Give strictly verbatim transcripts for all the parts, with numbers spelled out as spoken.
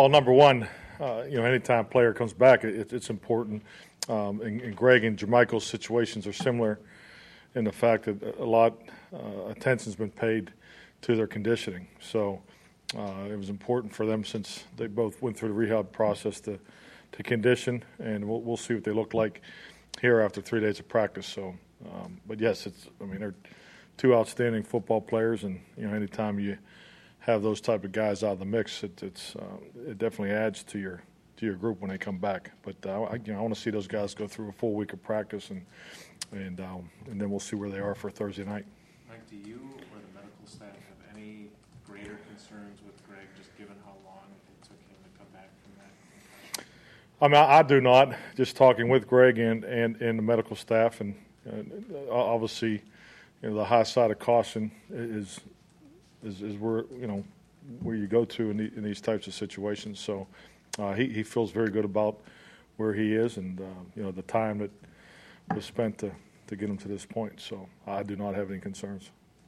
Well, number one, uh, you know, anytime a player comes back, it, it's important. Um, and, and Greg and Jermichael's situations are similar in the fact that a lot uh, attention's been paid to their conditioning. So uh, it was important for them, since they both went through the rehab process, to to condition, and we'll, we'll see what they look like here after three days of practice. So, um, but yes, it's. I mean, they're two outstanding football players, and you know, anytime you have those type of guys out of the mix, it, it's uh, it definitely adds to your to your group when they come back. But uh, I, you know, I want to see those guys go through a full week of practice, and and um, and then we'll see where they are for Thursday night. Mike, do you or the medical staff have any greater concerns with Greg, just given how long it took him to come back from that? I mean, I, I do not. Just talking with Greg and, and, and the medical staff, and uh, obviously, you know, the high side of caution is is, is where you know where you go to in, the, in these types of situations. So uh, he he feels very good about where he is, and uh, you know, the time that was spent to, to get him to this point. So I do not have any concerns.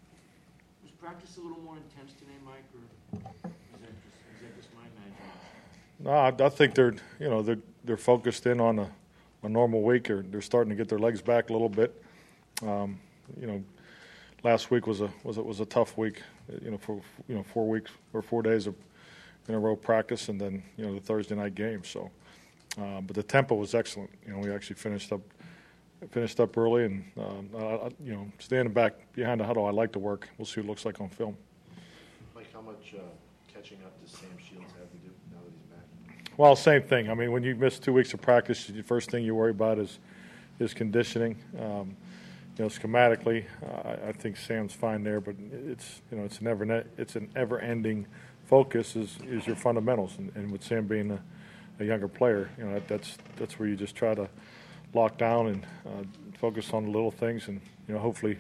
Was practice a little more intense today, Mike, or is that just, is that just my imagination? No, I, I think they're you know they're they're focused in on a, a normal week, or they're starting to get their legs back a little bit. Um, you know, last week was a was a, was a tough week. You know, for you know four weeks or four days of in a row practice, and then you know the Thursday night game. So, uh, but the tempo was excellent. You know, we actually finished up finished up early, and um, I, you know, standing back behind the huddle, I like to work. We'll see what it looks like on film. Mike, how much uh, catching up does Sam Shields have to do now that he's back? Well, same thing. I mean, when you miss two weeks of practice, the first thing you worry about is is conditioning. Um, you know, schematically, uh, I think Sam's fine there, but it's you know it's an ever it's an ever-ending focus is is your fundamentals, and, and with Sam being a, a younger player, you know that, that's that's where you just try to lock down and uh, focus on the little things, and you know hopefully,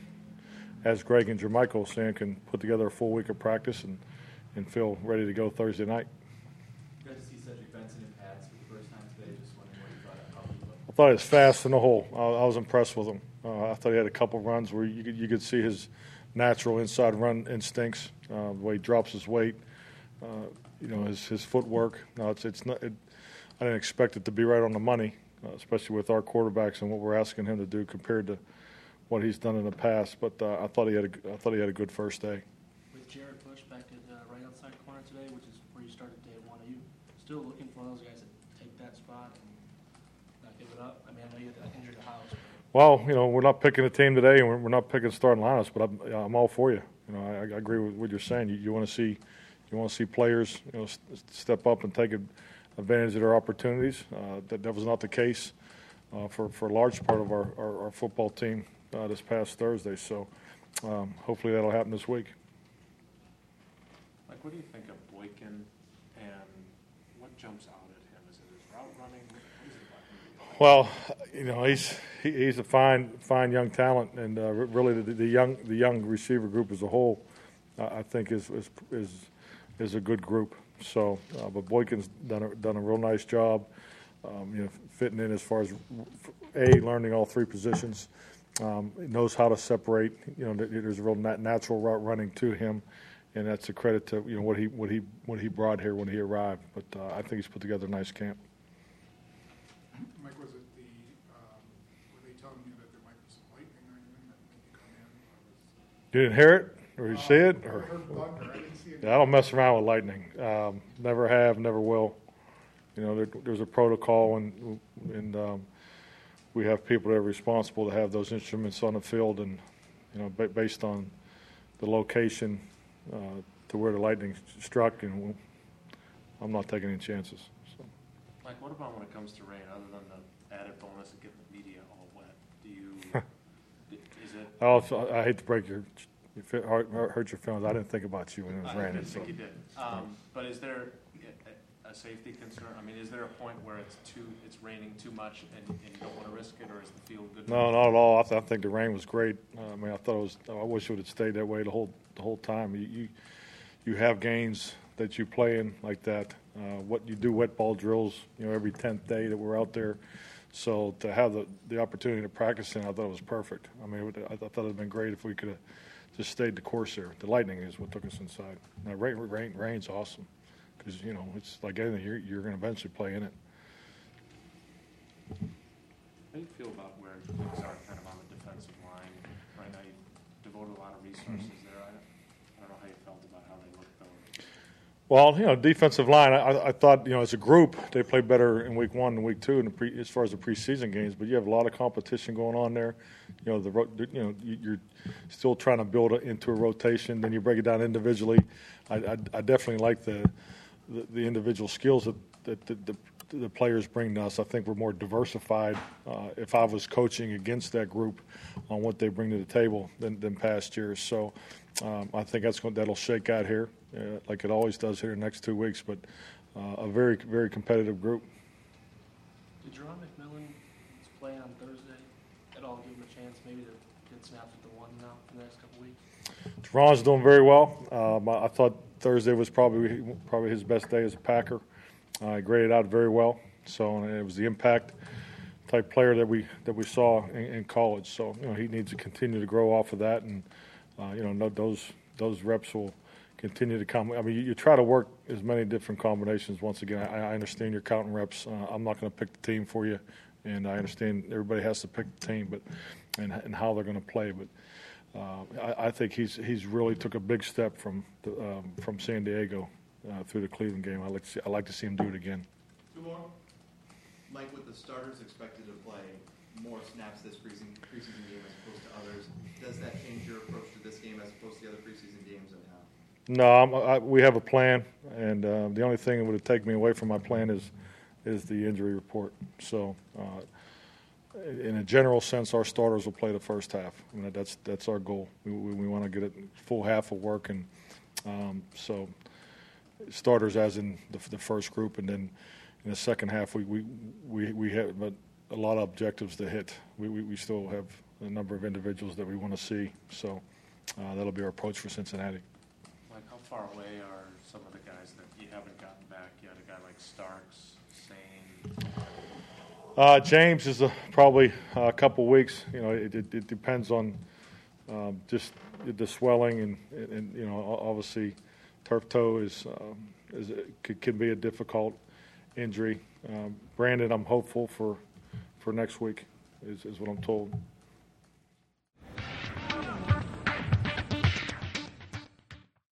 as Greg and Jermichael, Sam can put together a full week of practice and and feel ready to go Thursday night. You got to see Cedric Benson in pads for the first time today. Just wondering what you thought of how he looked. I thought he was fast in the hole. I, I was impressed with him. Uh, I thought he had a couple runs where you could, you could see his natural inside run instincts, uh, the way he drops his weight, uh, you know, his his footwork. No, it's it's not. It, I didn't expect it to be right on the money, uh, especially with our quarterbacks and what we're asking him to do compared to what he's done in the past. But uh, I thought he had a I thought he had a good first day. With Jared Bush back at uh, right outside corner today, which is where you started day one, are you still looking for those guys to take that spot and not give it up? I mean, I know you had injured the house. Well, you know, we're not picking a team today, and we're, we're not picking starting lineups, but I'm, I'm all for you. You know, I, I agree with what you're saying. You, you want to see, you want to see players, you know, step up and take advantage of their opportunities. Uh, that that was not the case uh, for for a large part of our our, our football team uh, this past Thursday. So, um, hopefully that'll happen this week. Like, what do you think of Boykin, and what jumps out at him? Is it his route running? What is it about him? Well, you know, he's he, he's a fine fine young talent, and uh, really the, the young the young receiver group as a whole, uh, I think is is is is a good group. So, uh, but Boykin's done a, done a real nice job, um, you know, fitting in as far as a learning all three positions. Um, he knows how to separate. You know, there's a real nat- natural route running to him, and that's a credit to you know what he what he what he brought here when he arrived. But uh, I think he's put together a nice camp. Mike, was it the, um, were they telling you that there might be some lightning or anything that made you come in? You didn't hear it, or you Uh, see it, I or heard thunder, I didn't see it. yeah, I don't mess around with lightning. Um, never have, never will. You know, there, there's a protocol, and and um, we have people that are responsible to have those instruments on the field, and you know, ba- based on the location uh, to where the lightning struck, and I'm not taking any chances. So. Like, what about when it comes to rain, other than the added bonus of getting the media all wet? Do you, is it? I also, I hate to break your, your hurt, hurt your feelings. I didn't think about you when it was I raining. didn't think so. you did. Um, but is there a, a safety concern? I mean, is there a point where it's too, it's raining too much and, and you don't want to risk it, or is the field good? No, not at all. I, th- I think the rain was great. Uh, I mean, I thought it was. I wish it would have stayed that way the whole the whole time. You you, you have games that you play in like that. Uh, what you do wet ball drills, you know, every tenth day that we're out there. So to have the, the opportunity to practice in, I thought it was perfect. I mean, it would, I thought it would have been great if we could have just stayed the course there. The lightning is what took us inside. Now, rain, rain, rain's awesome. because you know it's like anything, you're, you're going to eventually play in it. How do you feel about where things are kind of on the defensive line? Right now, you've devoted a lot of resources there. I, I don't know how you felt about how they looked, though. Well, you know, defensive line, I, I thought, you know, as a group, they played better in week one and week two in the pre, as far as the preseason games, but you have a lot of competition going on there. You know, the ro- you know, you're still trying to build it into a rotation, then you break it down individually. I, I, I definitely like the, the, the individual skills that, that the, the, the players bring to us. I think we're more diversified uh, if I was coaching against that group on what they bring to the table than, than past years. So um, I think that's going, that'll shake out here. Uh, like it always does here in the next two weeks, but uh, a very, very competitive group. Did Jerron McMillan play on Thursday at all? Give him a chance maybe to get snaps at the one now for the next couple weeks? Jerron's doing very well. Um, I, I thought Thursday was probably probably his best day as a Packer. Uh, he graded out very well, so and it was the impact type player that we that we saw in, in college. So you know he needs to continue to grow off of that, and uh, you know no, those those reps will continue to come. I mean, you, you try to work as many different combinations. Once again, I, I understand you're counting reps. Uh, I'm not going to pick the team for you, and I understand everybody has to pick the team, but and, and how they're going to play. But uh, I, I think he's he's really took a big step from the, um, from San Diego uh, through the Cleveland game. I like to see, I like to see him do it again. Two more. Mike, with the starters expected to play more snaps this preseason, preseason game as opposed to others, does that change your approach to this game as opposed to the other preseason games, and how? No, I'm, I, we have a plan, and uh, the only thing that would take me away from my plan is is the injury report. So, uh, in a general sense, our starters will play the first half. I mean, that's that's our goal. We, we, we want to get a full half of work, and um, so starters as in the, the first group, and then in the second half, we we, we, we have a, a lot of objectives to hit. We, we, we still have a number of individuals that we want to see, so uh, that'll be our approach for Cincinnati. Like, how far away are some of the guys that you haven't gotten back yet? A guy like Starks, Sane? Uh, James is a, probably a couple weeks. You know, it, it, it depends on um, just the swelling, and, and, and you know, obviously, turf toe is um, is could, can be a difficult injury. Um, Brandon, I'm hopeful for for next week, is, is what I'm told.